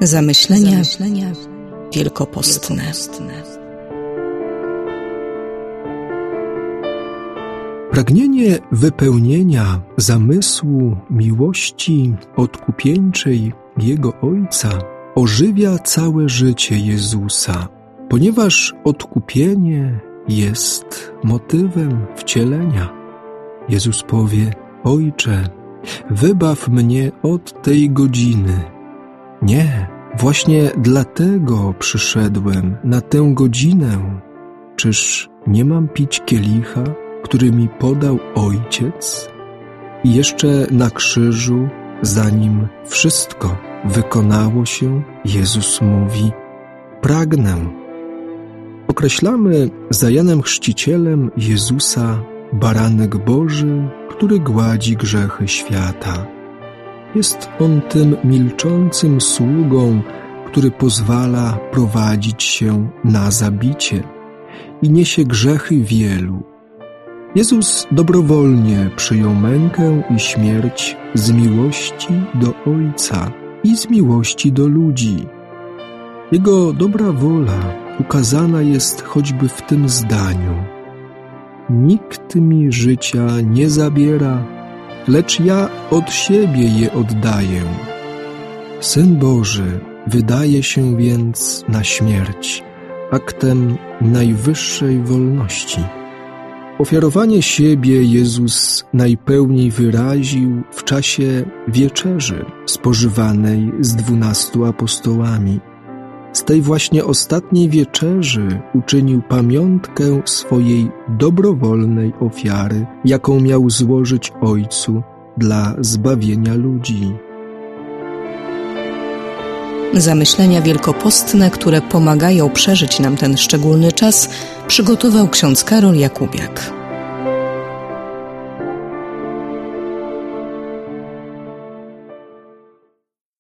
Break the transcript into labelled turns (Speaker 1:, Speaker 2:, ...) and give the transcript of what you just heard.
Speaker 1: Zamyślenia wielkopostne.
Speaker 2: Pragnienie wypełnienia zamysłu miłości odkupieńczej Jego Ojca ożywia całe życie Jezusa, ponieważ odkupienie jest motywem wcielenia. Jezus powie: Ojcze, wybaw mnie od tej godziny. Nie, właśnie dlatego przyszedłem na tę godzinę. Czyż nie mam pić kielicha, który mi podał Ojciec? I jeszcze na krzyżu, zanim wszystko wykonało się, Jezus mówi: pragnę. Określamy za Janem Chrzcicielem Jezusa baranek Boży, który gładzi grzechy świata. Jest On tym milczącym sługą, który pozwala prowadzić się na zabicie i niesie grzechy wielu. Jezus dobrowolnie przyjął mękę i śmierć z miłości do Ojca i z miłości do ludzi. Jego dobra wola ukazana jest choćby w tym zdaniu: nikt mi życia nie zabiera, lecz ja od siebie je oddaję. Syn Boży wydaje się więc na śmierć aktem najwyższej wolności. Ofiarowanie siebie Jezus najpełniej wyraził w czasie wieczerzy spożywanej z 12 apostołami. Z tej właśnie ostatniej wieczerzy uczynił pamiątkę swojej dobrowolnej ofiary, jaką miał złożyć Ojcu dla zbawienia ludzi.
Speaker 1: Zamyślenia wielkopostne, które pomagają przeżyć nam ten szczególny czas, przygotował ksiądz Karol Jakubiak.